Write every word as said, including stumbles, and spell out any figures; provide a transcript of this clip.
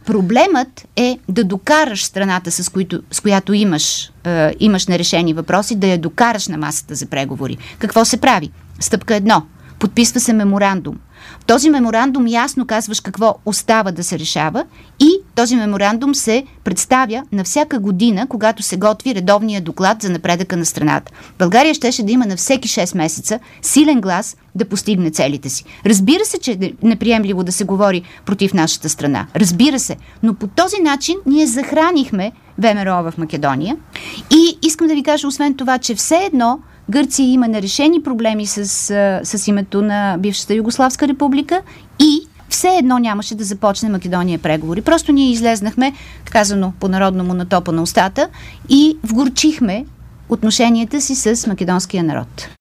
Проблемът е да докараш страната, с, които, с която имаш, е, имаш нерешени въпроси, да я докараш на масата за преговори. Какво се прави? Стъпка едно. Подписва се меморандум. В този меморандум ясно казваш какво остава да се решава и този меморандум се представя на всяка година, когато се готви редовния доклад за напредъка на страната. България щеше да има на всеки шест месеца силен глас да постигне целите си. Разбира се, че е неприемливо да се говори против нашата страна. Разбира се. Но по този начин ние захранихме ВМРО в Македония. И искам да ви кажа, освен това, че все едно Гърция има нерешени проблеми с, с името на бившата Югославска република и все едно нямаше да започне Македония преговори. Просто ние излезнахме, казано по-народному, на топа на устата и вгорчихме отношенията си с македонския народ.